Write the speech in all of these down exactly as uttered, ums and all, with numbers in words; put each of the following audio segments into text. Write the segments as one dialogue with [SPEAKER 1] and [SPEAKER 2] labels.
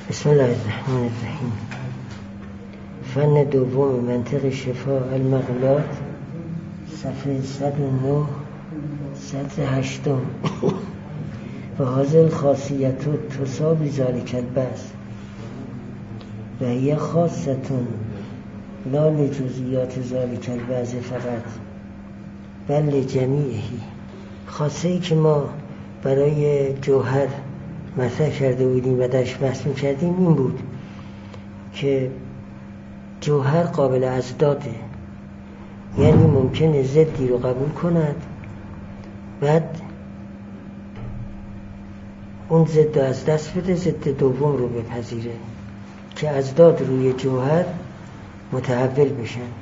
[SPEAKER 1] بسم الله الرحمن الرحیم. فن دوم منطق شفا المقولات، صفحه صد و نه سطر هشتم. و هذه خاصیت تصابی ذالک البعض و هی خاصتون لا لجزئیات ذالک البعض فقط بل لجمیعهی. خاصه ای که ما برای جوهر مطرح کرده بودیم و درش بحث می‌کردیم این بود که جوهر قابل ازداده، یعنی ممکنه ضدی رو قبول کند بعد اون ضد رو از دست بده، ضد دوم رو بپذیره که ازداد روی جوهر متحول بشند.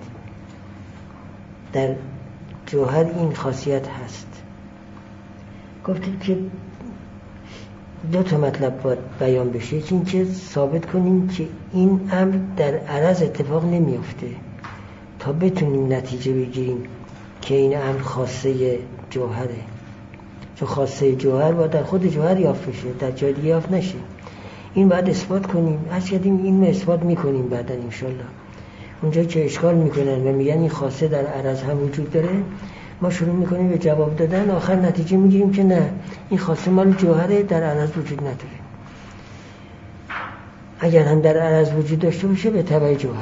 [SPEAKER 1] در جوهر این خاصیت هست. گفتیم که دو تا مطلب باید بیان بشه. یکی این که ثابت کنیم که این امر در عرض اتفاق نمیفته تا بتونیم نتیجه بگیریم که این امر خاصه جوهره، چون خاصه جوهر باید در خود جوهر یافت بشه، در جای دیگه یافت نشه. این باید اثبات کنیم. هر کدیم این رو اثبات میکنیم بعدا انشالله. اونجایی که اشکال میکنن و میگن این خاصه در عرض هم وجود داره، ما شروع میکنیم به جواب دادن، آخر نتیجه میگیریم که نه، این خاصه مال جوهره، در عرض وجود نداره. اگر هم در عرض وجود داشته باشه به تبع جوهره.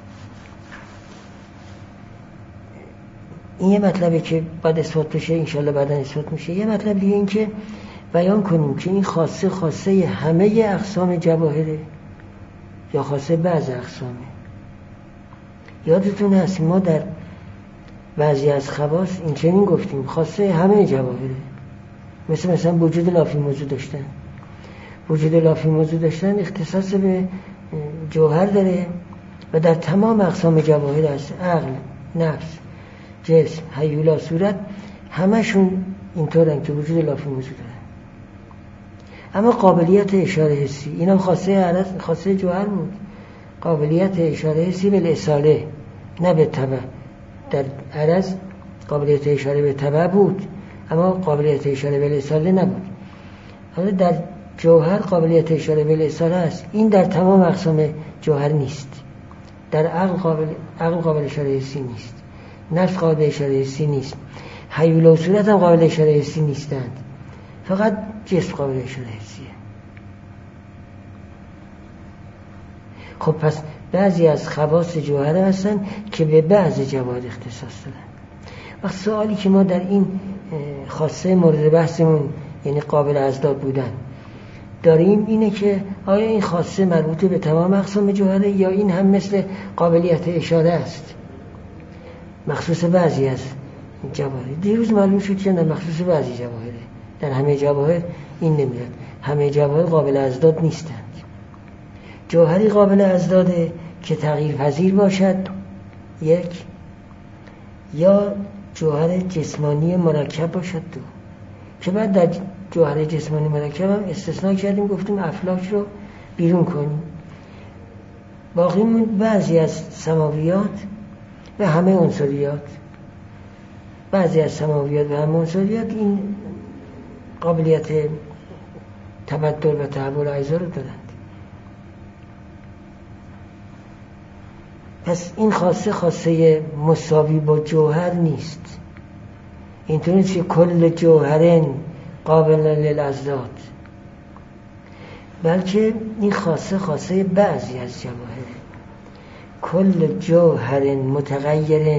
[SPEAKER 1] این یه مطلبی که بعد اثبات بشه، انشالله بعدا اثبات میشه. یه مطلب دیگه این که بیان کنیم که این خاصه خاصه همه اقسام جواهره یا خاصه بعض اقسامه. یادتون هست ما در بعضی از خواص این چنین گفتیم خاصه همه جواهره، مثل مثلا وجود لافی موضوع داشتن. وجود لافی موضوع داشتن اختصاص به جوهر داره و در تمام اقسام جواهر هست. عقل، نفس، جسم، هیولا، صورت، همشون اینطورن که وجود لافی موضوع دارن. اما قابلیت اشاره حسی، اینا خاصه عرض، خاصه جوهر بود. قابلیت اشاره حسی به الاصاله، نه به تبع. در عرض قابلیت اشاره به تبع بود اما قابلیت اشاره به الاصاله نبود. حالا در جوهر قابلیت اشاره به الاصاله است. این در تمام اقسام جوهر نیست. در عقل قابل عقل قابل اشاره حسی نیست، نفس قابل اشاره حسی نیست، هیولا و صورت هم قابل اشاره حسی نیستند. فقط جسم قابل اشاره حسیه. خب پس بعضی از خواص جوهر هستن که به بعض جواهر اختصاص دارن. وقت سوالی که ما در این خاصه مورد بحثمون، یعنی قابل ازداد بودن، داریم اینه که آیا این خاصه مربوط به تمام اقسام جوهره یا این هم مثل قابلیت اشاره است مخصوص بعضی از جواهر. دیروز معلوم شد که نه، مخصوص بعضی جواهره. در همه جواهر این نمیاد. همه جواهر قابل ازداد نیستند. جوهری قابل ازداده که تغییر پذیر باشد، یک، یا جوهر جسمانی مرکب باشد، دو. که بعد در جوهر جسمانی مرکب هم استثناء کردیم، گفتیم افلاک رو بیرون کنیم. باقی موند بعضی از سماویات و همه عنصریات. بعضی از سماویات و همه عنصریات این قابلیت تبدل و تحول اجزا رو دارند. پس این خاصه خاصه مساوی با جوهر نیست. اینطور نیست که کل جوهرن قابل للازداد، بلکه این خاصه خاصه بعضی از جواهره. کل جوهرن متغیرن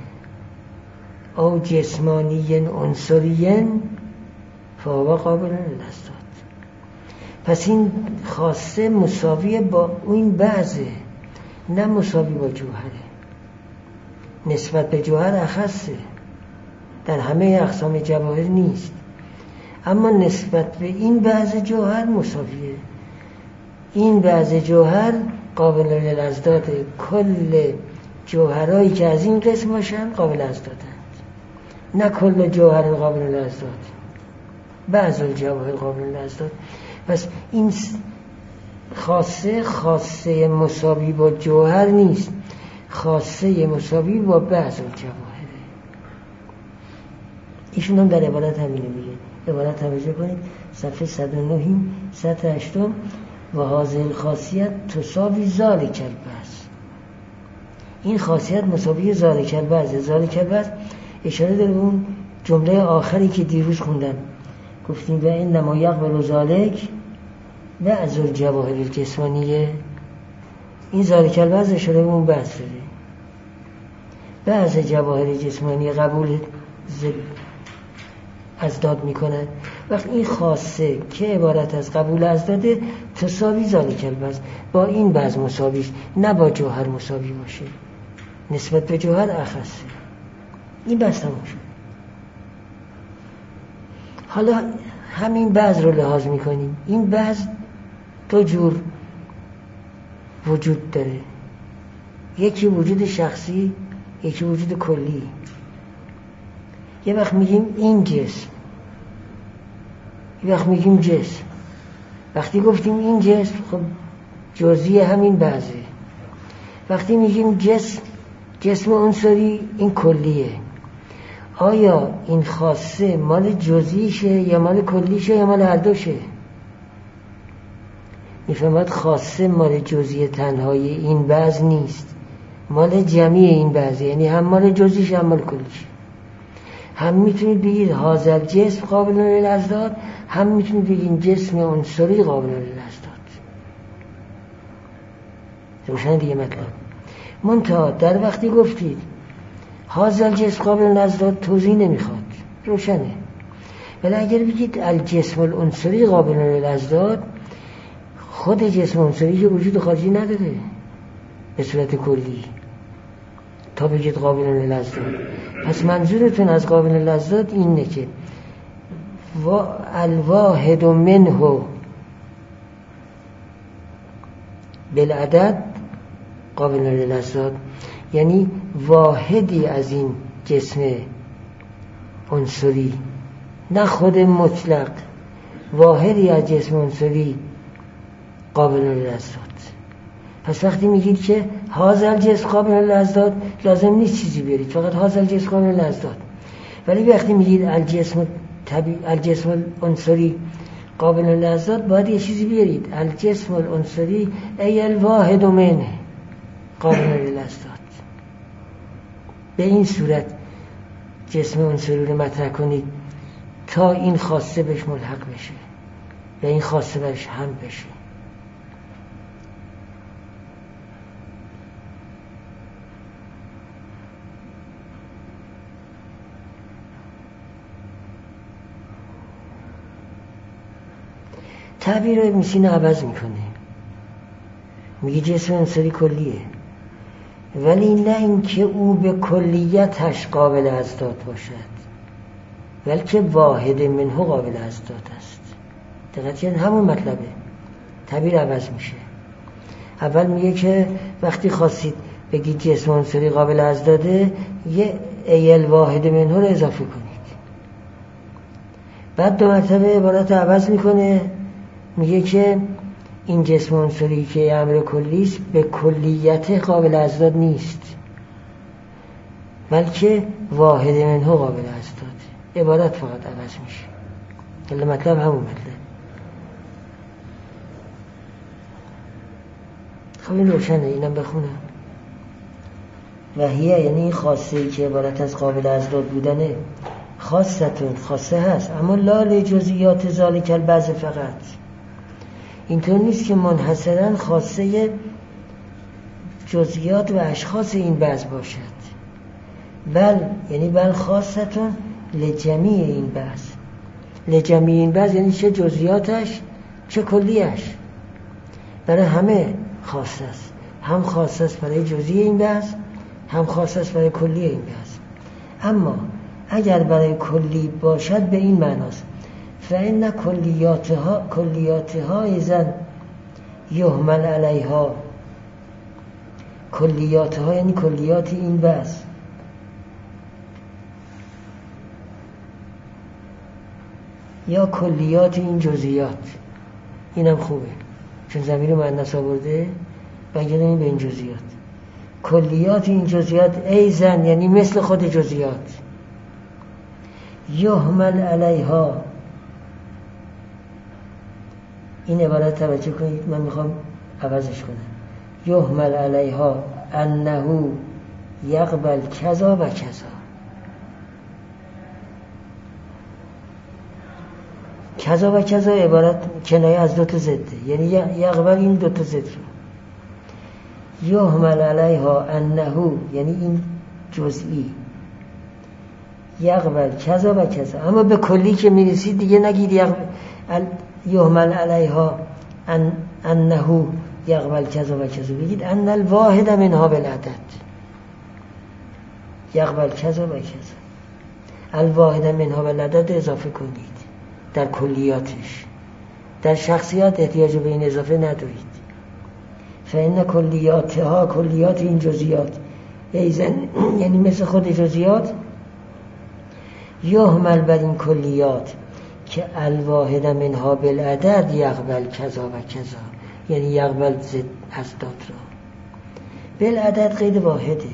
[SPEAKER 1] او جسمانین عنصرین فهو قابل للازداد. پس این خاصه مساوی با این بعضه، نه مساوی با جوهره. نسبت به جوهر اخصه، در همه اقسام جواهر نیست، اما نسبت به این بعض جوهر مساویه. این بعض جوهر قابل للازداد. کل جوهرهایی که از این قسم باشن قابل ازدادند، نه کل جوهر قابل للازداد، بعض الجواهر قابل للازداد. پس این خاصه خاصه مساوی با جوهر نیست، خاصه مساوی با بعض الجواهره. ایشون هم در عبارت همینه میگه. عبارت توجه کنید، صفحه صد و نه سطر هشتم. و هذه خاصیت تساوی ذالک البعض. این خاصیت مساوی ذالک البعض. ذالک البعض اشاره داره به اون جمله آخری که دیروز خوندن، گفتیم و انما یقبل ذالک بعض الجواهر الجسمانیه. این ذالک البعض اشاره به اون بعض داره. بعض جواهر جسمانی قبول ازداد میکنن. وقت این خاصه که عبارت از قبول ازداده تساوی ذالک البعض، با این بعض مساویش، نه با جوهر مساوی باشه، نسبت به جوهر اخصه. این بحث تموم شد. حالا همین بعض رو لحاظ میکنیم. این بعض دو جور وجود داره، یکی وجود شخصی، یکی وجود کلی. یه وقت میگیم این جسم، یه وقت میگیم جسم. وقتی گفتیم این جسم، خب جزئی همین بعضه. وقتی میگیم جسم، جسم عنصری، این کلیه. آیا این خاصه مال جزئیشه یا مال کلیشه یا مال هر دوشه؟ میفهمد خاصه مال جزئی تنهای این بعض نیست، مال جمعی این بعضه، یعنی هم مال جزئیش هم مال کلیشه. هم میتونید بگید هذا الجسم قابل للازداد، هم میتونید بگید جسم عنصری قابل للازداد. روشن دیگه مطلب. منتها در وقتی گفتید هذا الجسم قابل للازداد توضیح نمیخواد، روشنه. ولی اگر بگید الجسم العنصری قابل للازداد، خود جسم عنصری که وجود خارجی نداره به صورت کلی تا بگید قابل للازداد. پس منظورتون از قابل للازداد اینه که الواحد منه بالعدد قابل للازداد، یعنی واحدی از این جسم عنصری، نه خود مطلق، واحدی از جسم عنصری قابل للازداد. پس وقتی میگید که هذا الجسم قابل للازداد، لازم نیست چیزی بیارید، فقط هذا الجسم قابل للازداد. ولی وقتی میگید الجسم طبیعی، الجسم العنصری قابل للازداد، باید یه چیزی بیارید، الجسم العنصری ای الواحد منه قابل للازداد. به این صورت جسم عنصری رو مطرح کنید تا این خاصه بهش ملحق بشه و این خاصه بهش هم بشه. تعبیر ابن سینا عوض میکنه، میگه جسم عنصری کلیه، ولی نه اینکه او به کلیتش قابل ازداد باشد، بلکه واحد منه قابل ازداد است. دقت کنید، همون مطلبه. تعبیر عوض میشه. اول میگه که وقتی خواستید بگید جسم عنصری قابل ازداده، یه ایل واحد منه رو اضافه کنید. بعد دو مرتبه عبارت عوض میکنه، میگه که این جسم عنصری که امر کلی است به کلیت قابل ازداد نیست، بلکه واحد منه قابل ازداد. عبارت فقط عوض میشه، ولی مطلب همون مطلب. خب این روشنه، اینم بخونم. و هیه یعنی این خاصه ای که عبارت از قابل ازداد بودنه، خاصتون خاصه هست، اما لا لجزئیات ذالک البعض فقط. اینطور نیست که منحصراً خاصه جزئیات و اشخاص این بعض باشد، بل یعنی بل خاصتون لجمیع این بعض. لجمیع این بعض یعنی چه جزئیاتش چه کلیش، برای همه خاصه است. هم خاصه است برای جزئی این بعض، هم خاصه است برای کلی این بعض. اما اگر برای کلی باشد به این معناست فإن کلیاتها کلیاتها اذن یحمل علیها. کلیاتها یعنی کلیات این بعض، یا کلیات این جزئیات. اینم خوبه چون ضمیر مؤنث آورده بگیریم به این جزئیات. کلیات این جزئیات ایزن یعنی مثل خود جزئیات، یحمل علیها این عبارت توجه کنید، من میخوام عوضش کنم. یحمل علیها انه یقبل کذا و کذا. کذا و کذا عبارت کنایه از دو تا ضده، یعنی یقبل این دو تا ضد رو. یحمل علیها انه یعنی این جزئی، یقبل کذا و کذا. اما به کلی که میرسید دیگه نگید یحمل علیها ان انه یقبل کذا و کذا، بگید ان الواحد منها بالعدد یقبل کذا و کذا. الواحد منها بالعدد اضافه کنید در کلیاتش. در شخصیات احتیاج به این اضافه ندارید. فإن کلیاتها، کلیات این جزئیات ایزن یعنی مثل خود جزئیات، یحمل بر این کلیات که الواحد منها بالعدد یقبل کذا و کذا، یعنی یقبل ضد ازداد را. بالعدد قید واحده.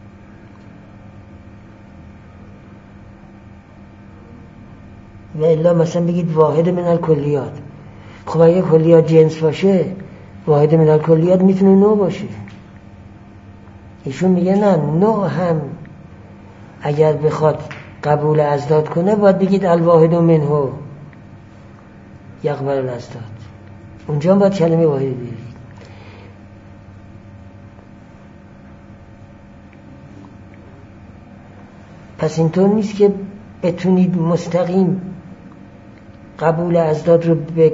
[SPEAKER 1] و الا مثلا بگید واحد من الکلیات. خب اگه کلیات جنس باشه، واحد من الکلیات میتونه نوع باشه. ایشون میگه نه، نوع هم اگر بخواد قبول ازداد کنه باید بگید الواحد منه یقبل الازداد. اونجا باید کلمه واحد بیارید. پس اینطور نیست که بتونید مستقیم قبول ازداد رو به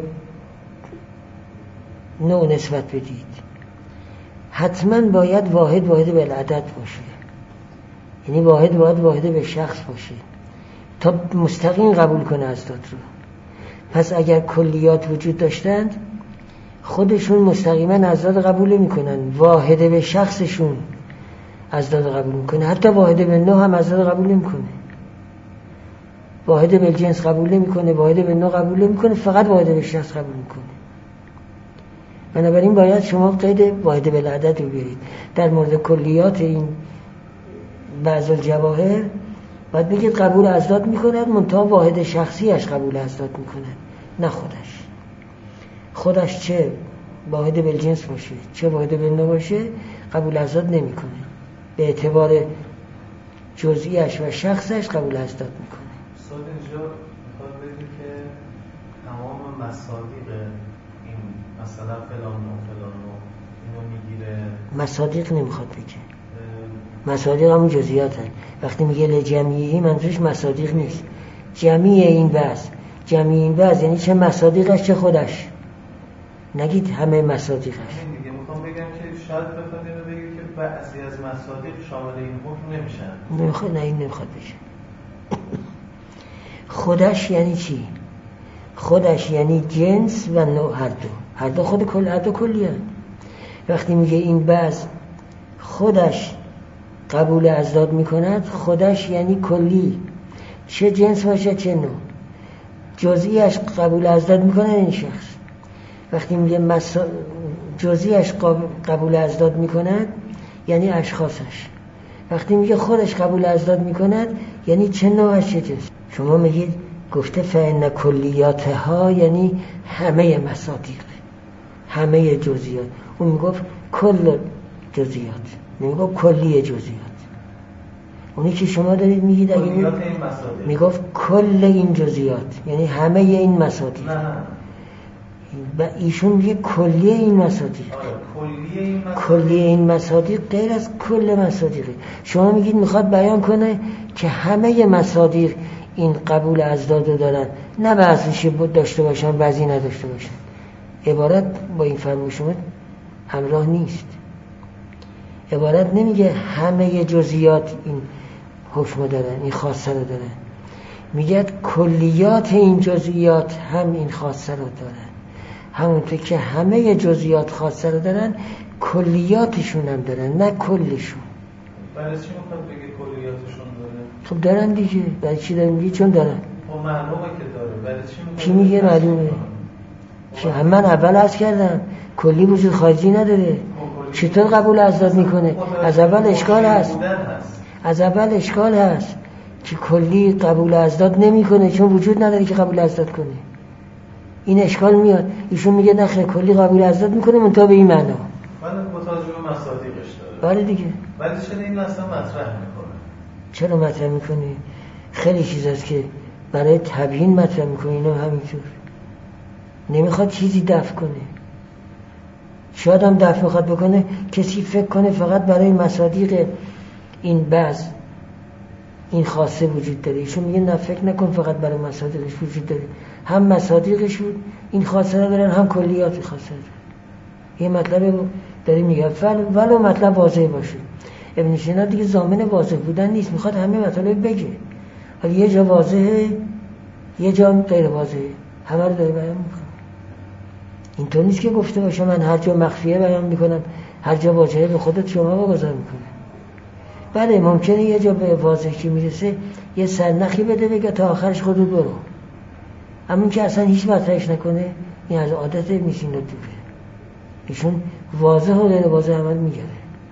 [SPEAKER 1] نوع نسبت بدید. حتما باید واحد واحد بالعدد باشه، یعنی واحد باید واحد به شخص باشه تا مستقیم قبول کنه ازداد رو. پس اگر کلیات وجود داشتند خودشون مستقیما ازداد قبول میکنن، واحد به شخصشون ازداد قبول میکنه، حتی واحد به نوع هم ازداد قبول نمیکنه. واحد به جنس قبول نمیکنه، واحد به نوع قبول نمیکنه، فقط واحد به شخص قبول میکنه. بنابراین باید شما قید واحد بالعدد رو بیارید. در مورد کلیات این بعض الجواهر باید بگید قبول ازداد میکند، منتها واحد شخصیش قبول ازداد میکند، نه خودش. خودش چه واحد بالجنس باشه چه واحد بالنوع باشه قبول ازداد نمیکنه، به اعتبار جزئیش و شخصش قبول ازداد میکنه.
[SPEAKER 2] استاد اینجا میخواد بگه که تمام مصادیق این مثلا فلان نوع فلان نوع اینو میگیره.
[SPEAKER 1] مصادیق نمیخواد بگه، مصادیق همون جزئیات هست. وقتی میگه لجمعیه منظورش مصادیق نیست، جمعی این وضع. جمعی این وضع یعنی چه مصادیقش چه خودش، نگید همه مصادیقش.
[SPEAKER 2] این دیگه میخوام بگم که شاید بخواد اینو بگه که بعضی از مصادیق شامل این حکم نمیشن.
[SPEAKER 1] نمیخواد، نه این نمیخواد بشه. خودش یعنی چی؟ خودش یعنی جنس و نوع، هر دو هر دو خود کل، هر دو کلی هست. وقتی میگه این بعض خودش قبول ازداد میکند، خودش یعنی کلی، چه جنس باشه چه نوع. جزئیش قبول ازداد میکنه این شخص. وقتی میگه مسا... جزئیش قبول ازداد میکند یعنی اشخاصش. وقتی میگه خودش قبول ازداد میکند یعنی چه نوعش چه جنس. شما میگید گفته فإن کلیاتها یعنی همه مصادیق، همه جزئیات. اون میگفت کل جزئیات، میگفت کلی جزئیات. اونی که شما دارید میگید اگه می... میگفت کل این جزئیات یعنی همه این مصادیق.
[SPEAKER 2] نه نه،
[SPEAKER 1] و ایشون میگه کلی این مصادیق.
[SPEAKER 2] کلی این مصادیق
[SPEAKER 1] کلی این مصادیق غیر از کل مصادیقه. شما میگید میخواد بیان کنه که همه مصادیق این قبول ازداد دارن، نه بعضیش داشته باشن بعضی نداشته باشن. عبارت با این فرمایش شما همراه نیست. عبارت نمیگه همه جزئیات این حکم دارن، این خاصه رو دارن. میگه کلیات این جزئیات هم این خاصه رو دارن. همونطور که همه جزئیات خاصه رو دارن، کلیاتشون هم دارن، نه کلشون.
[SPEAKER 2] برای چی میخواد بگه کلیاتشون داره؟
[SPEAKER 1] خب دارن دیگه. برای چی دارن میگه؟ چون دارن.
[SPEAKER 2] خب معلومه که داره. برای چی میخواد؟
[SPEAKER 1] کی میگه معلومه؟ که هم من اول عرض کردم کلی وجود خارجی نداره. چطور قبول ازداد میکنه؟ از اول اشکال هست. از اول اشکال هست که کلی قبول ازداد نمیکنه چون وجود نداره که قبول ازداد کنه. این اشکال میاد. ایشون میگه نه خیلی کلی قبول حضرت میکنه منتها به این معنا.
[SPEAKER 2] ولی متوجه به مصادیقش داره.
[SPEAKER 1] بله دیگه.
[SPEAKER 2] ولی چرا این اصلا مطرح میکنه؟
[SPEAKER 1] چرا مطرح میکنه؟ خیلی چیز هست که برای تبیین مطرح میکنه. اینا همینطور نمیخواد چیزی دفع کنه. شاید هم دفع میخواد بکنه کسی فکر کنه فقط برای مصادیق این بعض این خاصه وجود داره. ایشون میگه نه فکر نکن فقط برای مصادیقش وجود داره، هم مصادیقشون این خاصه را دارن هم کلیات خاصه دارن. یه مطلب داره میگه ولو مطلب واضح باشه. ابن سینا دیگه ضامن واضح بودن نیست، میخواد همه مطالب بگه، ولی یه جا واضحه یه جا غیر واضحه، همه رو داره بیان میکنه. اینطور نیست که گفته باشه من هر جا مخفیه بیان میکنم هر جا واضحه به خودت شما واگذار میکنه. بله ممکنه یه جا به واضحی میرسه یه سرنخی بده بگه تا آخرش خودت برو، اما که اصلا هیچ مطرحش نکنه این از عادت ابن سینا دوره. ایشون واضح و غیر واضح عمل میگره،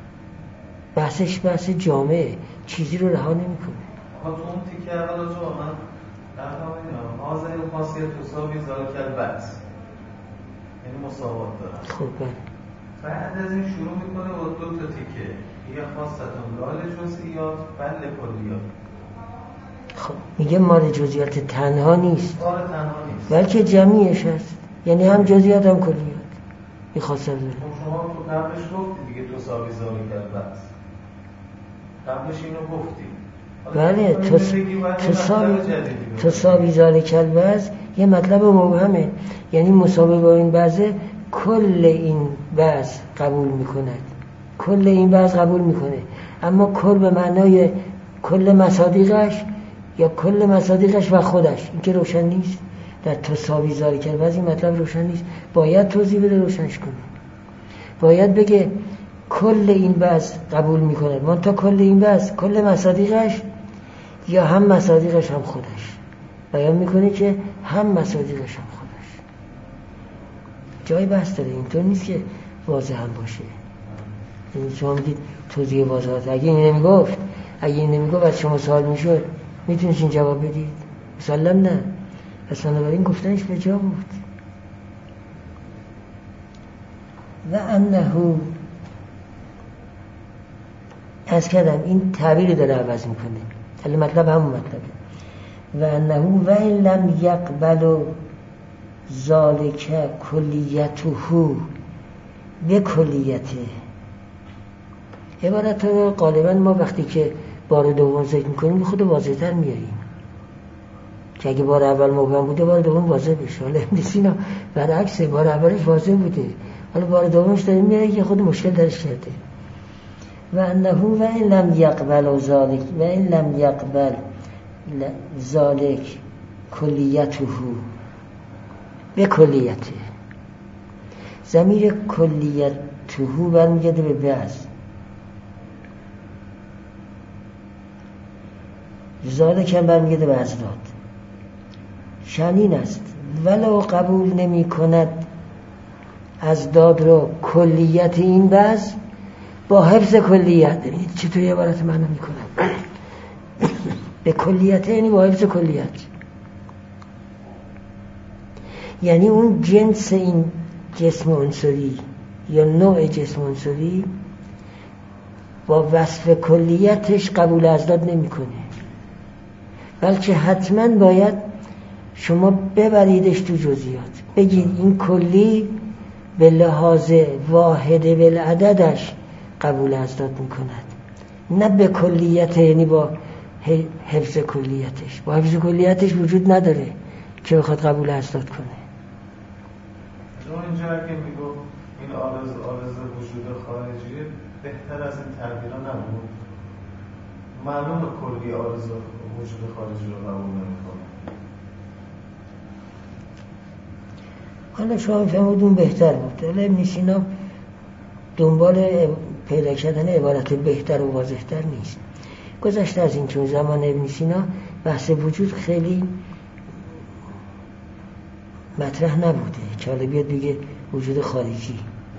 [SPEAKER 1] بحثش بحث جامعه، چیزی رو رها نمیکنه.
[SPEAKER 2] آقا تو اون تیکه اول جو من رفتم اینم آزای و خاصیت تصابی ذالکل بحث یعنی مساوات دارن.
[SPEAKER 1] خب بله.
[SPEAKER 2] بعد از این شروع میکنه با دو تا تیکه، یه خاصتون لال جزئیات بل کلیات.
[SPEAKER 1] خب میگه مال جزئیات تنها نیست،
[SPEAKER 2] آره تنها نیست،
[SPEAKER 1] بلکه جمعیش هست، یعنی هم جزئیات هم کلیات. این خاصه داره.
[SPEAKER 2] شما تو قبلش گفتی دیگه تصابی ذالکل بحث، قبلش اینو گفتی.
[SPEAKER 1] بله تصابی تصابی ذالکل بحث یه مطلب مبهمه، یعنی مساوی با این بعضه کل این بعض قبول میکند، کل این بعض قبول میکنه، اما کل به معنای کل مصادیقش یا کل مصادیقش و خودش، این که روشن نیست. در تساوی ذالکل بعض این مطلب روشن نیست، باید توضیح بده روشنش کنه. باید بگه کل این بعض قبول میکنه، منتها کل این بعض کل مصادیقش یا هم مصادیقش هم خودش. بیان میکنه که هم مصادیقش هم خودش. جای بحث داره، اینطور نیست که واضح هم باشه. یعنی شما میگید توضیح واضحات، اگه این نمیگفت اگه این نمیگفت از شما سوال میشد میتونید این جواب بدید؟ مسلم نه. پس بنابراین گفتنش به جا بود. و انه از کردم این تعبیری داره عوض میکنه، ولی مطلب همون مطلبه. و انه و این لم یقبل ذالک کلیته به کلیته. عبارت رو غالبا ما وقتی که بار دوم ذکر میکنیم خود واضح‌تر میاریم، که اگه بار اول مبهم بوده بار دوم واضح بشه. حالا ابن سینا برعکسه، بار اولش واضح بوده، حالا بار دومش داره میاره که خود مشکل درش کرده. و انه و این لم یقبل ذالک و این لم یقبل ذالک کلیته به کلیته. ضمیر کلیته برمیگرده به بعض، ذالک هم برمیگرده به ازداد. شنین است ولو قبول نمی کند ازداد رو کلیت این بعض با حفظ کلیت. ببینید چطوری عبارت معنا میکنم. به کلیت یعنی با حفظ کلیت، یعنی اون جنس این جسم عنصری یا نوع جسم عنصری با وصف کلیتش قبول ازداد نمیکنه، بلکه حتما باید شما ببریدش تو جزئیات، بگید این کلی به لحاظ واحد بالعددش قبول ازداد میکند، نه به کلیت یعنی با حفظ کلیتش. با حفظ کلیتش وجود نداره که بخواد قبول ازداد کنه.
[SPEAKER 2] چون اینجا که میگو این عارض عارض وجود خارجی بهتر از این تعبیرها نبود؟ معلومه کلی عارض وجود خارجی رو قبول نمیکنه.
[SPEAKER 1] حالا شما فهمید اون بهتر بود. حالا ابن سینا دنبال پیدا کردن عبارت بهتر و واضح‌تر نیست. گذشته از این چون زمان ابن سینا بحث وجود خیلی مطرح نبوده که حالا بیاد بگه وجود خارجی.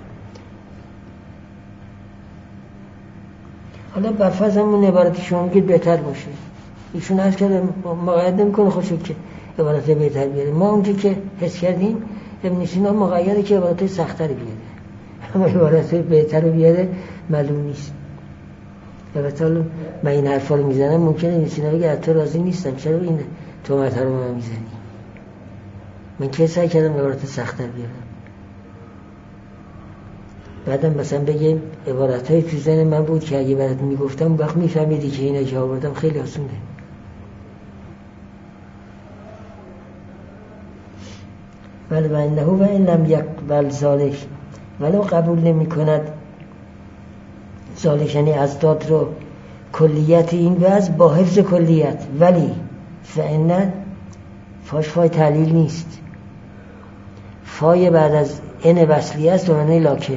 [SPEAKER 1] حالا برفرض همون عبارتی شما میگید بهتر باشه، ایشون عرض کرده مقاید نمی کنه خودشو که عبارت بهتر بیاره. ما اونجا که حس کردیم ابن سینا مقیده که عبارت سخت‌تر بیاره، اما عبارت بهتر بیاره معلوم نیست. البته من این حرفا رو میزنم ممکنه ابن سینا بگه تو راضی نیستم چرا این تهمت رو من میزنی. من که سعی کردم عبارت سخت‌تر بیارم. بعدم مثلا بگیم عبارت‌های تو ذهن من بود که اگه برات میگفتم وقت میفهمیدی که اینا که آوردم خیلی آسونه. ولی و انه و ان لم یقبل ذلک، ولو قبول نمی کند ذلک یعنی ازداد رو کلیت این وضع با حفظ کلیت، ولی فان فاش فای تعلیل نیست، فای بعد از ان وصلیه است و معنی لاکن.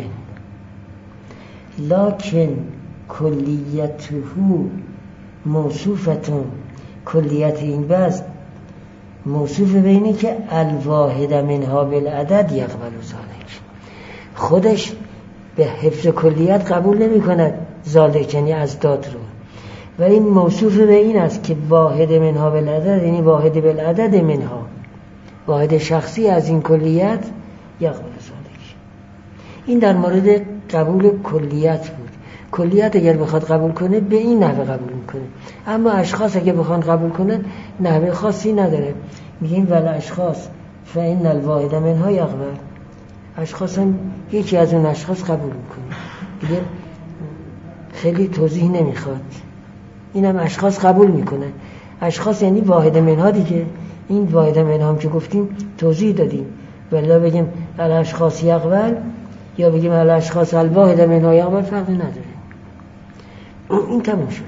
[SPEAKER 1] لاکن کلیته موصوفتون، کلیت این وضع موصوف به اینه که الواحد منها بالعدد یقبل ذالک، خودش به حفظ کلیت قبول نمی کند ذالک یعنی ازداد رو، ولی موصوف به این است که واحد منها بالعدد یعنی واحد بالعدد منها، واحد شخصی از این کلیت یقبل ذالک. این در مورد قبول کلیت بود. کلیت اگر بخواد قبول کنه به این نحوه قبول میکنه، اما اشخاص اگر بخوان قبول کنن نحوه خاصی نداره. میگیم ولی اشخاص فإن الواحد منها یقبل، اشخاص هم یکی از اون اشخاص قبول میکنه، دیگه خیلی توضیح نمیخواد. این هم اشخاص قبول میکنه. اشخاص یعنی واحد منها دیگه. این واحد منها هم که گفتیم توضیح دادیم، ولی بگیم الاشخاص یقبل یا بگیم الاشخاص الواحد منها یقبل فرقی نداره. این تموم شد.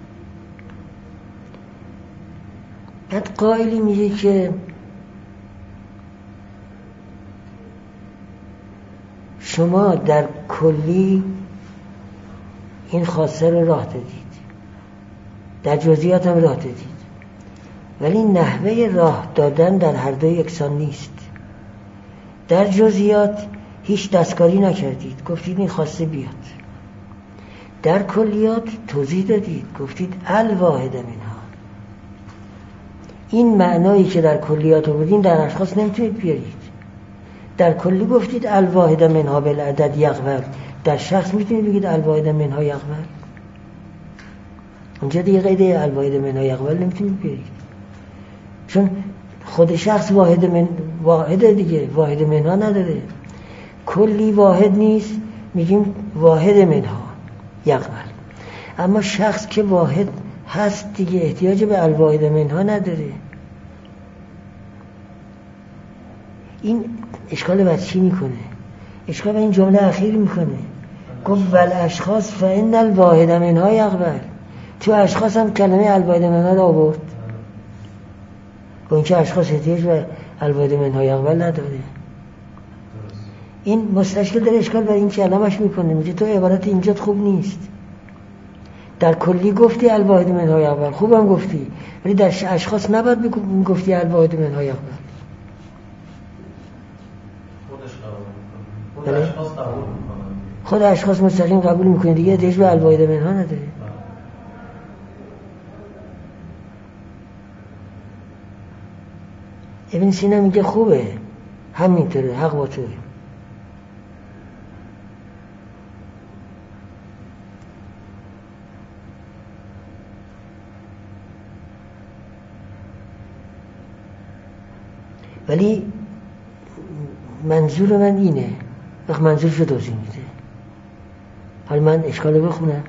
[SPEAKER 1] بعد قائلی میگه که شما در کلی این خاصه رو راه دادید، در جزئیات هم راه دادید، ولی نحوه راه دادن در هر دو یکسان نیست. در جزئیات هیچ دستکاری نکردید، گفتید این خاصه بیاد. در کلیات توضیح دادید، گفتید الواحد منها. این معنایی که در کلیات آوردین در اشخاص نمیتونید بیارید. در کلی گفتید الواحد منها بالعدد یقبل، در شخص میتونید بگید الواحد منها یقبل. اونجا دیگه قید الواحد منها یقبل نمیتونید بیارید، چون خود شخص واحد من واحد دیگه، واحد منها نداره. کلی واحد نیست، میگیم واحد منها یقبل. اما شخص که واحد هست دیگه احتیاج به الواحد منها نداره. این اشکال بر چی میکنه؟ اشکال به این جمله اخیر میکنه. گفت ول اشخاص فإن الواحد منها یقبل. تو اشخاص هم کلمه الواحد منها را آورد. اون که اشخاص احتیاج به الواحد منها یقبل نداره. این مستشکل در اشکال بر این کلمش میکنه، میگه تو عبارت اینجا خوب نیست. در کلی گفتی الواحد منها یقبل، خوبم گفتی، ولی در اشخاص نباید گفتی الواحد منها یقبل.
[SPEAKER 2] خود اشخاص قبول میکنن،
[SPEAKER 1] خود اشخاص مستقیم قبول میکنه دیگه، احتیاج به الواحد منها نداره. ابن سینا میگه خوبه، همینطوره، حق با توه. ولی منظور من اینه، وقت منظورش رو توضیح میده. حالا من اشکالو بخونم،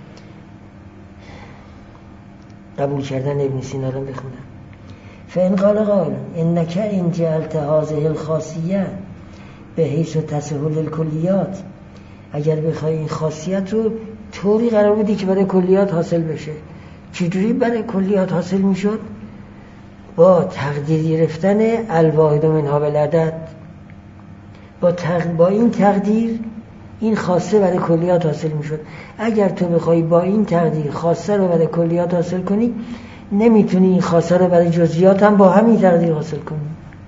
[SPEAKER 1] قبول کردن ابن سینا رو بخونم. فإن قال قائل إنك إن جعلت هذه الخاصية بحيث تسهل الكليات، اگر بخوای این خاصیت رو طوری قرار بدی که برای کلیات حاصل بشه. چجوری برای کلیات حاصل میشد؟ با تقدیر گرفتن الواحد منها بالعدد. با, تق... با این تقدیر این خاصه برای کلیات حاصل میشد. اگر تو بخوای با این تقدیر خاصه رو برای کلیات حاصل کنی، نمیتونی این خاصه رو برای جزئیات هم با همین تقدیر حاصل کنی.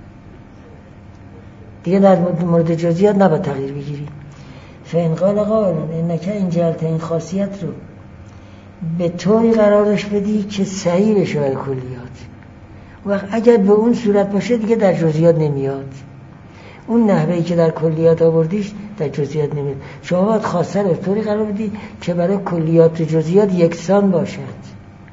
[SPEAKER 1] دیگه در مورد جزئیات نباید تغییر بگیری. فإن قال قائل انک ان جعلت این خاصیت رو به طوری قرارش بدی که صحیح بشه برای کلیات. وقت اگر به اون صورت باشه دیگه در جزئیات نمیاد. اون نحوهی که در کلیات آوردیش در جزئیات نمیاد. شما باید خاصه رو طوری قرار بدید که برای کلیات و جزئیات یکسان باشد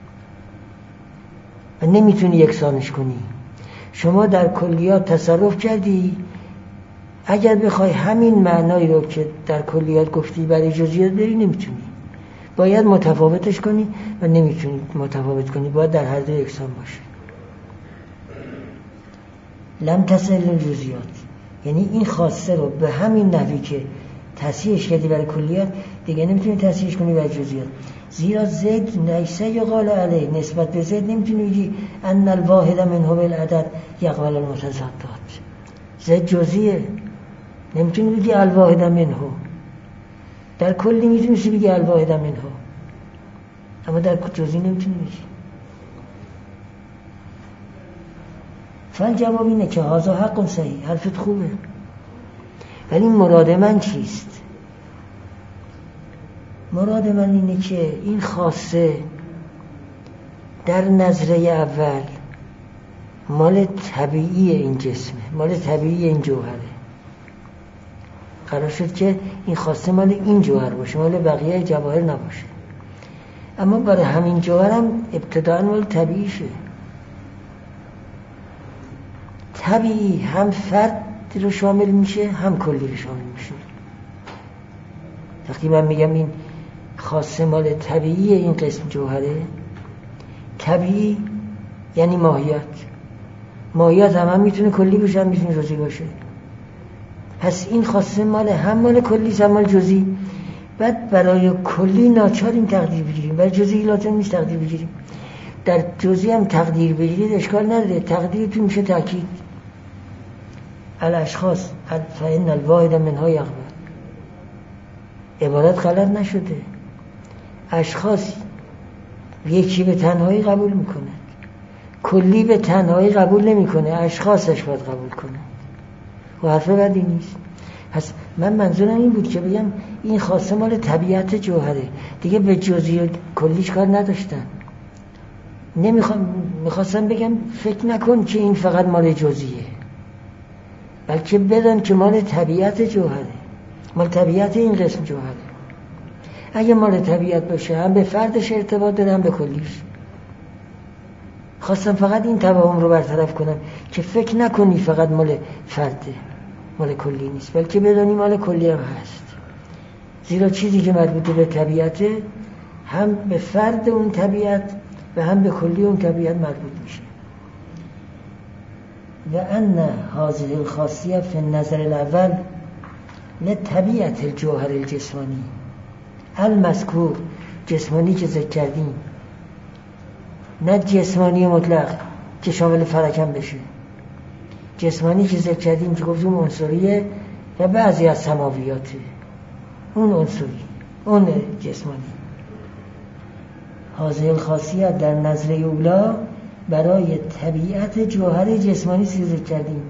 [SPEAKER 1] و نمیتونی یکسانش کنی. شما در کلیات تصرف کردی، اگر بخوای همین معنایی رو که در کلیات گفتی برای جزئیات بری نمیتونی، باید متفاوتش کنی و نمیتونی متفاوت کنی، باید در هر دو یکسان باشه. لم تصل الجزئیات، یعنی این خاصه رو به همین نحوی که تصحیحش کردی برای کلیات دیگه نمیتونی تصحیحش کنی برای جزئیات. زیرا زید نیسه یقال علیه، نسبت به زید نمیتونی بگی ان الواحد منه بالعدد یقبل المتضادات. زید جزئیه، نمیتونی بگی الواحد منه. در کلی میتونی بگی الواحد منه، اما در جزئی نمیتونی بگی. فعلا جواب اینه که هذا حق صحیح، حرفت خوبه، ولی مراد من چیست؟ مراد من اینه که این خاصه در نظره اول مال طبیعی این جسمه، مال طبیعی این جوهره. قرار شد که این خاصه مال این جوهر باشه، مال بقیه جواهر نباشه. اما برای همین جوهر هم ابتداء مال طبیعیشه. طبیعی هم فرد رو شامل میشه هم کلی رو شامل میشه. وقتی من میگم این خاصه مال طبیعی این قسم جوهره، طبیعی یعنی ماهیت. ماهیت هم, هم میتونه کلی باشه هم میتونه جزئی باشه. پس این خاصه مال هم مال کلی هم مال جزئی. بعد برای کلی ناچاریم تقدیر بگیریم، برای جزئی لازم نیست تقدیر بگیریم. در جزئی هم تقدیر بگیرید اشکال نداره، تقدیرتون میشه تاکید. الاشخاص فإن الواحد منها یقبل، عبارت غلط نشده. اشخاص یکی به تنهایی قبول میکنه، کلی به تنهایی قبول نمیکنه، اشخاصش باید قبول کنه و حرف بدی نیست. پس من منظورم این بود که بگم این خاصه مال طبیعت جوهره، دیگه به جزئی و کلیش کار نداشتن. نمیخوام میخواستم بگم فکر نکن که این فقط مال جزئیه، بلکه بدان که مال طبیعت جوهره، مال طبیعت این قسم جوهره. اگه مال طبیعت باشه هم به فردش ارتباط داره هم به کلیش. خواستم فقط این توهم رو برطرف کنم که فکر نکنی فقط مال فرده، مال کلی نیست، بلکه بدانی مال کلی هم هست. زیرا چیزی که مربوط به طبیعته هم به فرد اون طبیعت و هم به کلی اون طبیعت مربوط میشه. و ان هذه الخاصیه فی النظر الاول لطبیعت الجوهر الجسمانی المذکور، جسمانی که ذکر کردیم، نه جسمانی مطلق که شامل فرکم بشه. جسمانی که ذکر کردیم که گفتیم عنصریه و بعضی از سماویاته، اون عنصری، اون جسمانی. هذه الخاصیه در نظر اولا برای طبیعت جوهر جسمانی ذکر کردیم،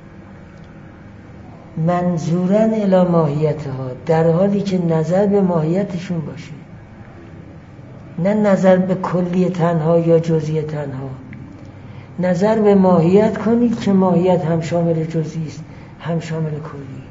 [SPEAKER 1] منظوراً الی ماهیتها، در حالی که نظر به ماهیتشون باشه، نه نظر به کلی تنها یا جزئی تنها. نظر به ماهیت کنید که ماهیت هم شامل جزئی است هم شامل کلی.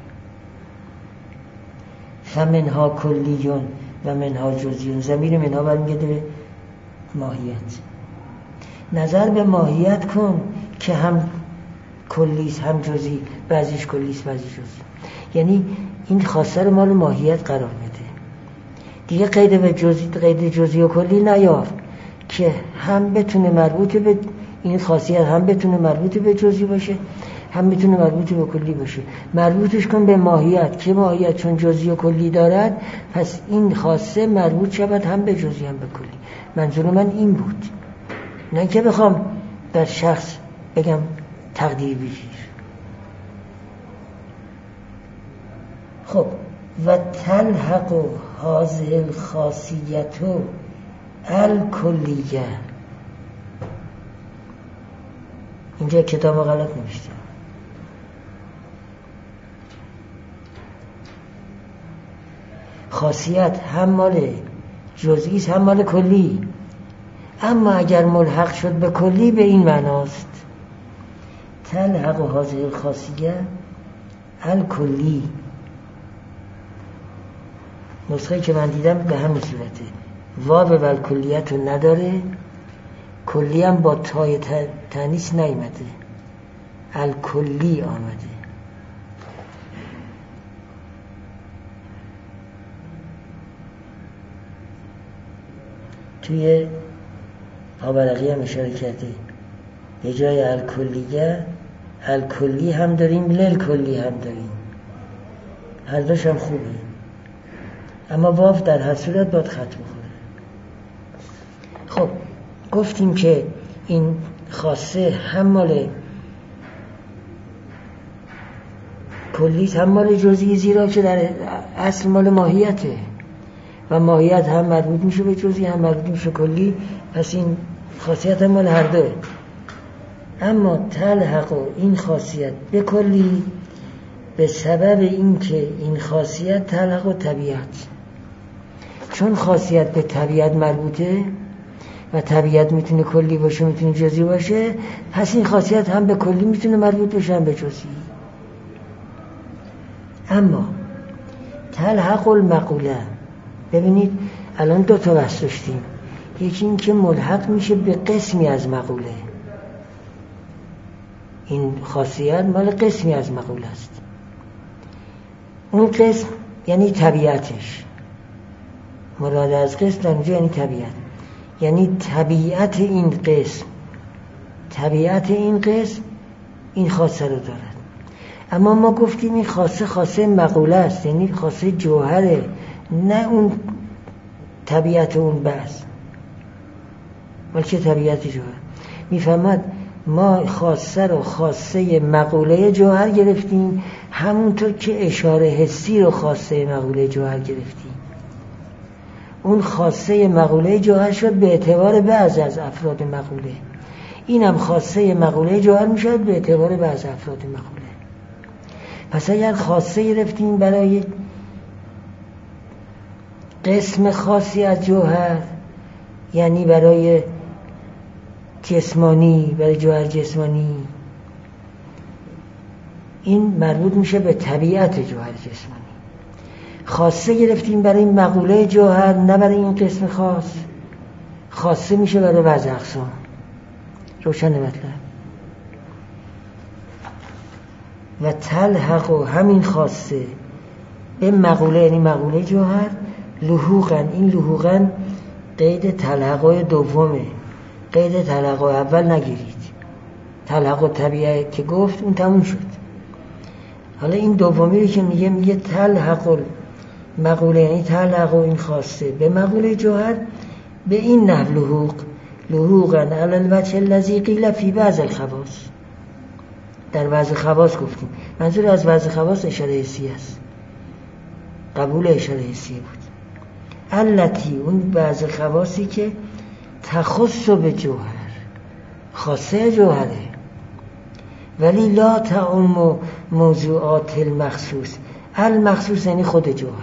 [SPEAKER 1] فمنها کلیون و منها جزئیون، ضمیر منها برمیگرده به ماهیت. نظر به ماهیت کن که هم کلیست هم جزئی، بعضیش کلیست بعضیش جزئی. یعنی این خاصه رو ما رو ماهیت قرار بده. دیگه قید به جزئی، قید جزئی و کلی نیار که هم بتونه مربوط به این خاصیت، هم بتونه مربوط به جزئی باشه هم میتونه مربوط به کلی باشه. مربوطش کن به ماهیت که ماهیت چون جزئی و کلی دارد، پس این خاصه مربوط شود هم به جزئی هم به کلی. منظور من این بود، نه که بخوام در شخص بگم تقدیر بگیر. خب و تلحق هذه الخاصیت الکلیه، اینجا کتاب غلط نوشته. خاصیت هم مال جزئی هم مال کلی. اما اگر ملحق شد به کلی به این معناست تلحق و هذه الخاصیه الکلی. نسخه که من دیدم به همین صورته، واو و الکلیت رو نداره، کلی هم با تای تانیث نیامده، الکلی آمده. توی آبرقی هم اشاره کرده به جای الکلیه الکلی هم داریم، للکلی هم داریم، هر دوش هم خوبه، اما واو در هر صورت باید خط بخوره. خب گفتیم که این خاصه هم مال کلی هم مال جزئی، زیرا که در اصل مال ماهیته و ماهیت هم مربوط میشه به جزئی هم مربوط میشه کلی، پس این خاصیت هم مال هر دوه. اما تلحق و این خاصیت به کلی به سبب این که این خاصیت تلحق و طبیعت، چون خاصیت به طبیعت مربوطه و طبیعت میتونه کلی باشه میتونه جزئی باشه، پس این خاصیت هم به کلی میتونه مربوط بشه هم به جزئی. اما تلحق المقوله، ببینید الان دو تا بحث داشتیم، یکی این که ملحق میشه به قسمی از مقوله، این خاصیت مال قسمی از مقوله است، اون قسم یعنی طبیعتش، مراد از قسم در اینجا یعنی طبیعت، یعنی طبیعت این قسم طبیعت این قسم این خاصه رو دارد. اما ما گفتیم این خاصه خاصه مقوله است، یعنی خاصه جوهره، نه اون طبیعت اون بحث، بلکه طبیعت جوهر. میفهمد ما خاصه رو خاصه مقوله جوهر گرفتیم، همونطور که اشاره حسی رو خاصه مقوله جوهر گرفتیم. اون خاصه مقوله جوهر شد به اعتبار بعض از افراد مقوله، اینم خاصه مقوله جوهر میشد به اعتبار بعض افراد مقوله. پس اگر خاصه گرفتیم برای قسم خاصی از جوهر، یعنی برای جسمانی، برای جوهر جسمانی، این مربوط میشه به طبیعت جوهر جسمانی. خاصه گرفتیم برای مقوله جوهر، نه برای این قسم خاص، خاصه میشه برای بعض اقسام. روشن مطلب. و تلحق و همین خاصه به مقوله، یعنی مقوله جوهر، لحوقن، این لحوقن قید تلحقای دومه، قید تلحقای اول نگیرید. تلحق و طبیعه که گفت اون تموم شد. حالا این دومی رو که میگه میگه تلحق مقوله، یعنی تلحق و این خاصه به مقوله جوهر به این نحو لحوق لحوقن علی الوجه الذی قیل فی بعض الخواص. در بعض خواص گفتیم، منظور از بعض خواص اشاره حسی است، قبول اشاره حسی بود. التی، اون بعض خواصی که تخص به جوهر، خاصه جوهره، ولی لا تعم موضوعات المخصوص. المخصوص یعنی خود جوهر.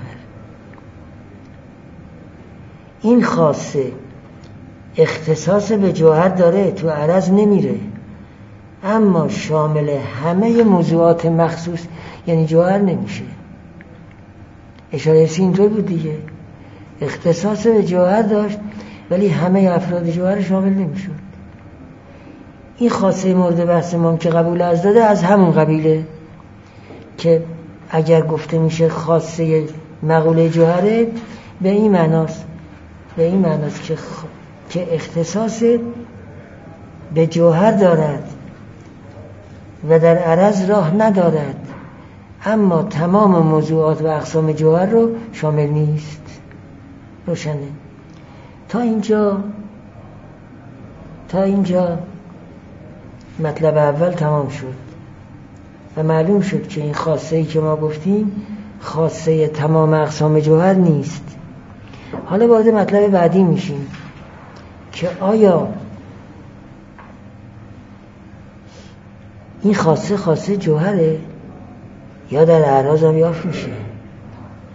[SPEAKER 1] این خاصه اختصاص به جوهر داره، تو عرض نمیره، اما شامل همه موضوعات مخصوص یعنی جوهر نمیشه. اشاره حسی اینطور بود دیگه، اختصاص به جوهر داشت ولی همه افراد جوهر شامل نمیشد. این خاصه مورد بحث ما که قبول از داده از همون قبیله که اگر گفته میشه خاصه مقوله جوهره، به این معناست به این معناست که خ... که اختصاص به جوهر دارد و در عرض راه ندارد، اما تمام موضوعات و اقسام جوهر رو شامل نیست. روشنه؟ تا اینجا تا اینجا مطلب اول تمام شد و معلوم شد که این خاصه ای که ما گفتیم خاصه تمام اقسام جوهر نیست. حالا وارد مطلب بعدی میشیم که آیا این خاصه خاصه جوهره یا در اعراض هم یافت میشه؟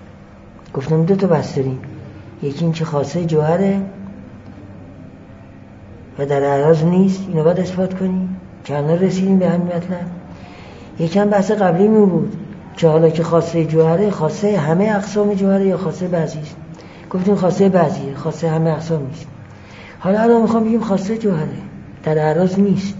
[SPEAKER 1] گفتم دو تا بحث داریم، یکی این که خاصه جوهره و در اعراض نیست، اینو باید اثبات کنیم که الان رسیدیم به همین مطلب. یکم بحث قبلی می بود که حالا که خاصه جوهره خاصه همه اقسام جوهره یا خاصه بعضی است. گفتیم خاصه بعضیه، خاصه همه اقسام نیست. حالا الان میخوام بگیم خاصه جوهره در اعراض نیست،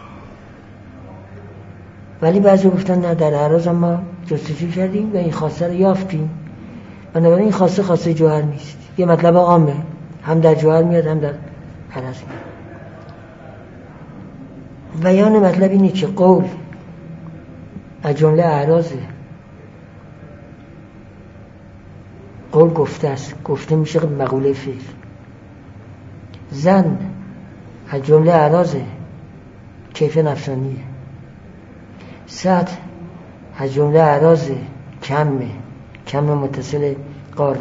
[SPEAKER 1] ولی بعضی گفتن نه، در اعراض ما جستجو کردیم و این خاصه رو یافتیم، بنابراین این خاصه خاصه جوهر نیست. یه مطلب عامه، هم در جوهر میاد هم در اعراض میاد. بیان مطلب اینه که قول از جمله اعراضه. قول گفته است، گفته میشه مقوله فعل. زن از جمله اعراضه، کیف نفسانیه. سطح از جمله اعراضه، کمه، کم متصل قاره.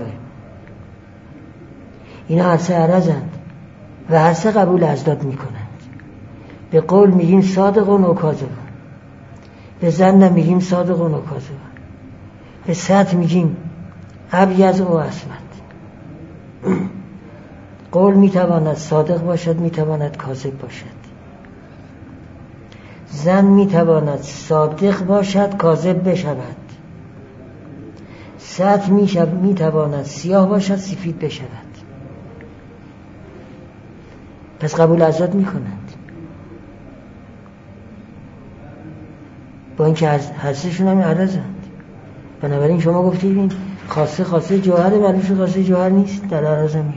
[SPEAKER 1] اینا هر سه اعراضند و هر سه قبول ازداد میکنند. به قول میگیم صادقون و کاذبون، به زن میگیم صادقون و کاذبون، به سطح میگیم ابیض و اسود. قول میتواند صادق باشد، میتواند کاذب باشد. زن میتواند صادق باشد، کاذب بشود. سطح میتواند سیاه باشد، سفید بشود. پس قبول ازاد میکنند، با اینکه هر سهشون هم اعراضند. بنابراین شما گفتید این خاصه خاصه جوهر، معلومه خاصه جوهر نیست، در اعراض میاد.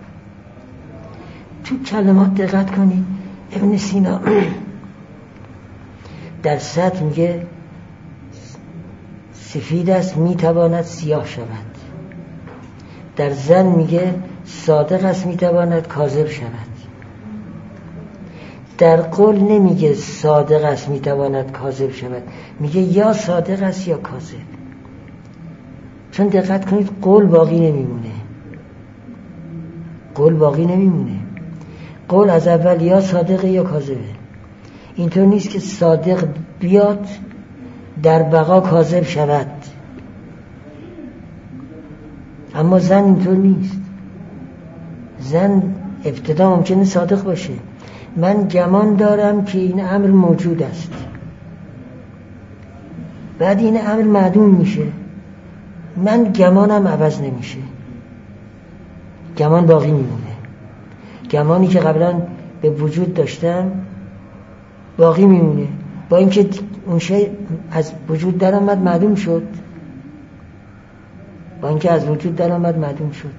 [SPEAKER 1] تو کلمات دقت کنید. ابن سینا در سطح میگه سفید است، میتواند سیاه شود. در زن میگه صادق است، میتواند کاذب شود. در قول نمیگه صادق است میتواند کاذب شود، میگه یا صادق است یا کاذب. چون دقت کنید قول باقی نمیمونه، قول باقی نمیمونه. قول از اول یا صادقه یا کاذبه. اینطور نیست که صادق بیاد در بقا کاذب شود. اما زن اینطور نیست. زن ابتدا ممکنه صادق باشه، من گمان دارم که این امر موجود است، بعد این امر معدوم میشه، من گمانم عوض نمیشه، گمان باقی میمونه. گمانی که قبلا به وجود داشتم باقی میمونه، با اینکه اون شی از وجود در آمد معدوم شد، با اینکه از وجود در آمد معدوم شد.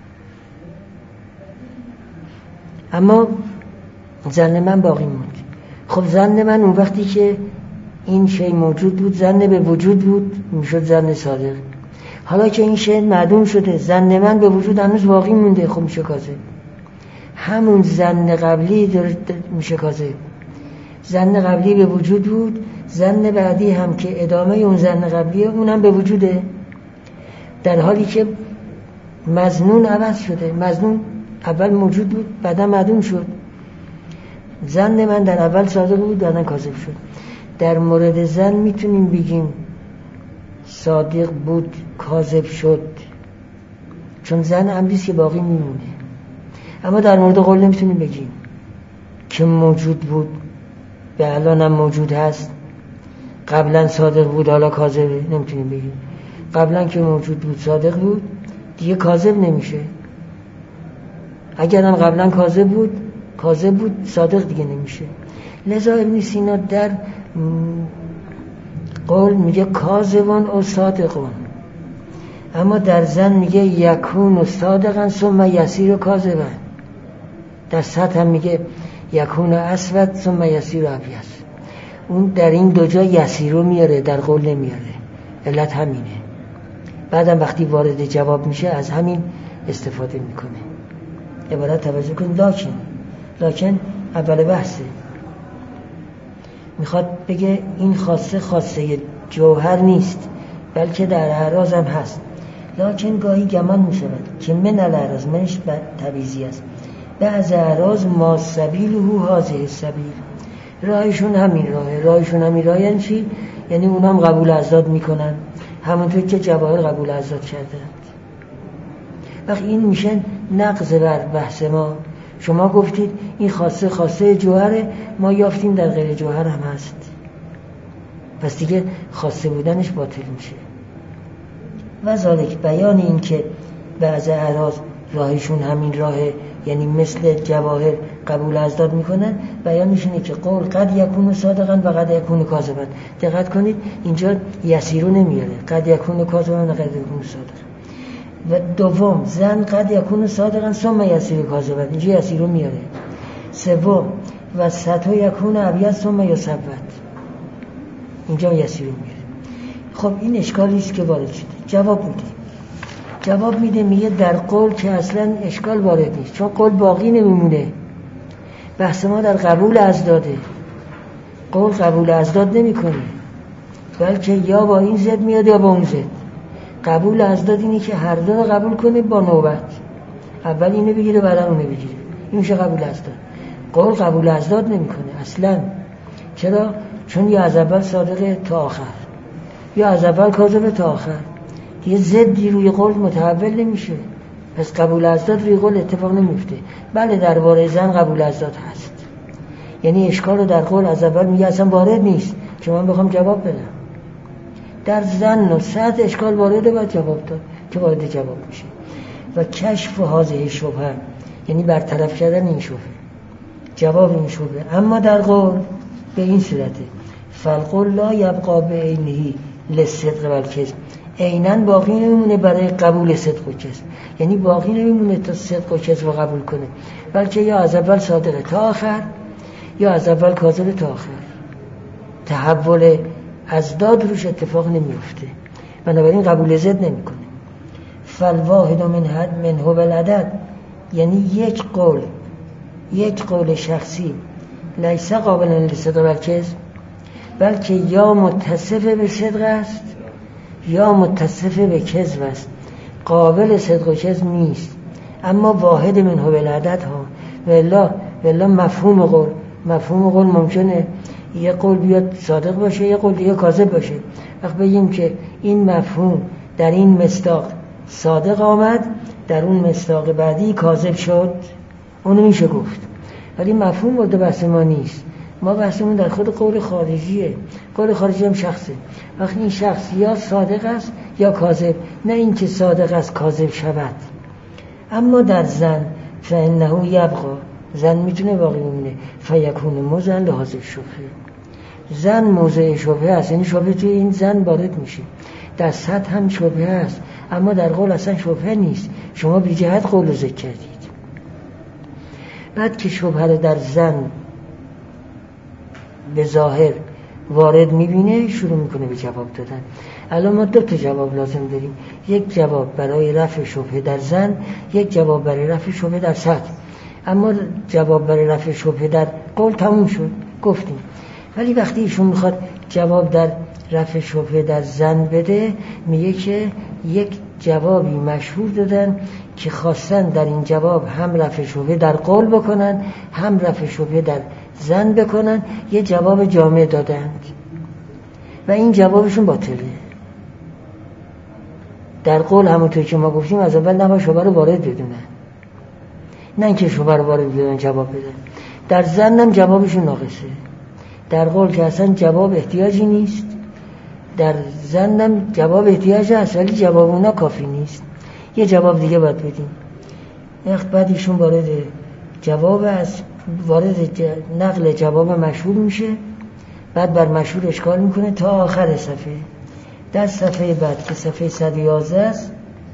[SPEAKER 1] اما ظن من باقی موند. خب ظن من اون وقتی که این شی موجود بود، ظن به وجود بود، میشد ظن صادق. حالا که این شی معدوم شده، ظن من به وجود هنوز باقی مونده، خب میشه کاذب. همون ظن قبلی میشه کاذب. ظن قبلی به وجود بود، ظن بعدی هم که ادامه اون ظن قبلیه اونم به وجوده، در حالی که مظنون عوض شده. مظنون اول موجود بود، بعدا معدوم شد. ظن من در اول صادق بود، بعدا کاذب شد. در مورد ظن میتونیم بگیم صادق بود، کاذب شد، چون ظن امریست که باقی میمونه. اما در مورد قول نمیتونیم بگیم که موجود بود به الان هم موجود هست، قبلا صادق بود حالا کاذبه. نمیتونیم بگیم قبلا که موجود بود صادق بود دیگه کاذب نمیشه. اگر هم قبلا کاذب بود کاذب بود صادق دیگه نمیشه. لذا ابن سینا در قول میگه کاذبون و صادقون، اما در زن میگه یکون و صادقن ثم یسیر و کاذبن. در سطح هم میگه یکون و اسود ثم یسیر و ابیض. اون در این دو جا یسیر رو میاره، در قول نمیاره. علت همینه. بعدم وقتی وارد جواب میشه از همین استفاده میکنه. عبارت توجه کنید. لکن لکن اول بحثه، میخواد بگه این خاصه خاصه جوهر نیست، بلکه در اعراض هم هست. لکن گاهی گمان میشود که من الاعراض، منش تبعیضی است، بعض اعراض ما سبیل هو هازه السبیل، راهشون همین راهه. راهشون همین راه یعنی چی؟ یعنی اونام قبول ازداد میکنن همونطور که جواهر قبول ازداد کردند. وقت این میشه نقض بر بحث ما، شما گفتید این خاصه خاصه جوهره، ما یافتیم در غیر جوهر هم هست، پس دیگه خاصه بودنش باطل میشه. و ذالک بیان این که بعض اعراض راهشون همین راهه، یعنی مثل جواهر قبول ازداد میکنن، بیان میشونه که قول قد یکون صادقا و قد یکون کاذبا. دقت کنید اینجا یسیرو نمیاره، قد یکون کاذبا و قد یکون صادقا. و دوم زن قد یکون صادقا ثم یسیر کاذبا، اینجا یسیرو میاره. سوم و ستو یکون ابیض ثم یسود، اینجا یسیرو میاره. خب این اشکالی است که وارد شده. جواب میده جواب میده میگه در قول که اصلا اشکال وارد نیست، چون قول باقی نمیمونه. بحث ما در قبول ازداده. قول قبول ازداد نمیکنه، بلکه یا با این ضد میاد یا با اون ضد. قبول ازداد اینه که هر دو رو قبول کنه با نوبت، اول اینو بگیره بعد اونو بگیره، این میشه قبول ازداد. قول قبول ازداد نمیکنه اصلا. چرا؟ چون یا از اول صادقه تا آخر، یا از اول کاذبه تا آخر. یه ضدی روی قول متحول نمیشه، پس قبول ازداد روی قول اتفاق نمیفته. بله درباره زن قبول ازداد هست، یعنی اشکال رو در قول از اول میگه اصلا وارد نیست که من بخوام جواب بدم. در زن و سطح اشکال وارده باید جواب داد که وارد جواب میشه. و کشف هذه شبهه یعنی برطرف کردن این شبهه، جواب این شبهه. اما در قول به این صورته فالقول لا یبقا به عینه للصدق والکذب، عیناً باقی نمیمونه برای قبول صدق و کذب، یعنی باقی نمیمونه تا صدق و کذب رو قبول کنه، بلکه یا از اول صادقه تا آخر یا از اول کاذب تا آخر. تحول ازداد روش اتفاق نمیفته، بنابراین قبول ضد نمیکنه. فالواحد من حد من هو العدد، یعنی یک قول یک قول شخصی لیس قابلا للصدق والکذب، بلکه یا متصف به صدق است یا متصف به کذب است، قابل صدق و کذب نیست. اما واحد من هو العدد ها والله والله مفهوم قول مفهوم قول ممکنه یه قول بیاد صادق باشه یه قول دیگه کاذب باشه. وقت بگیم که این مفهوم در این مصداق صادق آمد، در اون مصداق بعدی کاذب شد، اونو میشه گفت. ولی مفهوم وارد بحث ما نیست، ما بحثمون در خود قول خارجیه. قول خارجی هم شخصه، وقتی این شخص یا صادق است یا کاذب، نه اینکه صادق است کاذب شود. اما در زن فانه یبقا، زن میتونه باقی بمونه، فیکون موضعا لهذه شبهه، زن موضع شبهه است، یعنی شبهه توی این زن وارد میشه. در سطح هم شبهه است، اما در قول اصلا شبهه نیست، شما بی جهت قول رو ذکر کردید. بعد که شبهه در زن به ظاهر وارد میبینه، شروع میکنه به جواب دادن. الان ما دو تا جواب لازم داریم، یک جواب برای رفع شبهه در زن، یک جواب برای رفع شبهه در سطح. اما جواب برای رفع شبهه در قول تموم شد، گفتیم. ولی وقتی ایشون میخواد جواب در رفع شبهه در زن بده، میگه که یک جوابی مشهور دادن که خواستن در این جواب هم رفع شبهه در قول بکنن هم رفع شبهه در زن بکنن، یه جواب جامع دادند و این جوابشون باطله. در قول همونطور که ما گفتیم از اول نباید شبهه رو وارد بدونن، نه اینکه شبهه رو وارد بدونن جواب بدن. در زن هم جوابشون ناقصه. در قول که اصلا جواب احتیاجی نیست، در زن هم جواب احتیاج هست ولی جواب اونا کافی نیست، یه جواب دیگه باید بدیم. وقت بعد ایشون وارد جواب از وارد ج... نقل جواب مشهور میشه، بعد بر مشهور اشکال میکنه تا آخر صفحه. در صفحه بعد که صفحه صد و یازده است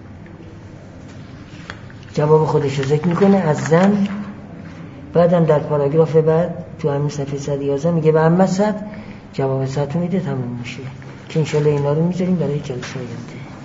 [SPEAKER 1] جواب خودش رو ذکر میکنه از زن. بعدم در پاراگراف بعد تو همین صفحه صد و یازده میگه به اما صد جواب صد میده، تموم میشه. که انشالله اینا رو میذاریم برای جلسه آینده.